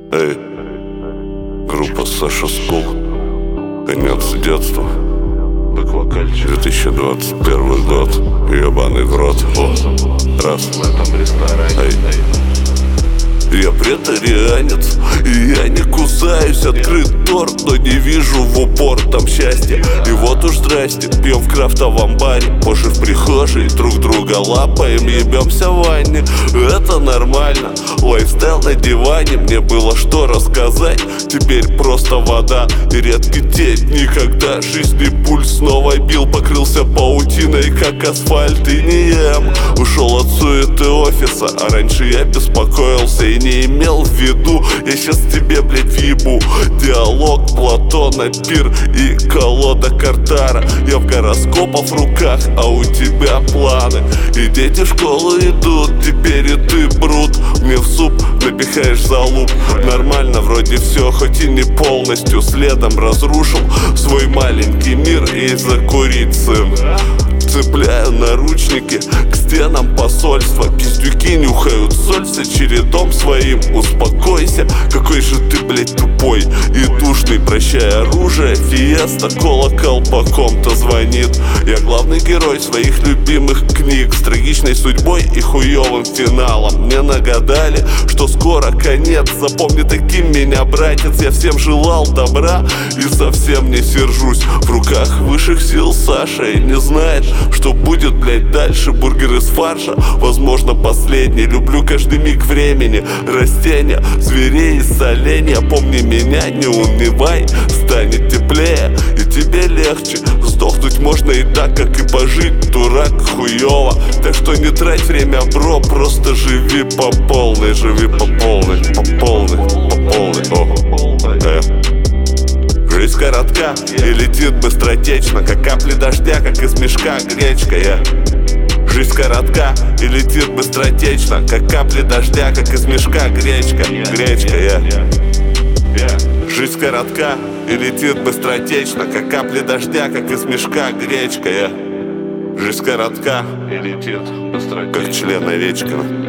Эй, группа Саша Скул. Конец детства. Бэк-вокальчик. 2021 год. Ебаный в рот. О, раз. В этом ресторане. Эй. Я претарианец, и я не кусаюсь. Открыт торт, но не вижу в упор там счастья. И вот уж здрасте, пьем в крафтовом баре, позже в прихожей друг друга лапаем, ебемся в ванне. Это нормально, лайфстайл на диване. Мне было что рассказать, теперь просто вода и редкий день. Никогда жизни пульс снова бил, покрылся паутиной, как асфальт, и не ем. Ушел от суеты офиса, а раньше я беспокоился и не имел в виду. Я сейчас тебе, блядь, въебу. Диалог Платона, пир и колода Картара. Я в гороскопах в руках, а у тебя планы. И дети в школу идут, теперь и ты брут. Мне в суп напихаешь залуп. Нормально вроде все, хоть и не полностью. Следом разрушил свой маленький мир из-за курицы. Цепляю наручники к стенам посольства. Пиздюки нюхают соль с очередом своим. Успокойся, какой же ты, блядь, тупой и душный. Прощай оружие, фиеста, колокол по ком-то звонит. Я главный герой своих любимых книг с трагичной судьбой и хуёвым финалом. Мне нагадали, что скоро конец. Запомни таким меня, братец. Я всем желал добра и совсем не сержусь. В руках высших сил Саша и не знает, что будет, блядь, дальше. Бургер из фарша, возможно, последний. Люблю каждый миг времени. Растения, зверей и соленья. Помни меня, не унывай, станет теплее и тебе легче. Сдохнуть можно и так, как и пожить, дурак, хуёво. Так что не трать время, бро, просто живи по полной. Живи по полной, по полной, по полной. Жизнь коротка и летит быстротечно, как капли дождя, как из мешка гречка. Жизнь коротка и летит быстротечно, как капли дождя, как из мешка гречка. Жизнь коротка и летит быстротечно, как капли дождя, как из мешка гречка. Жизнь коротка И летит быстротечно, как член Овечкина.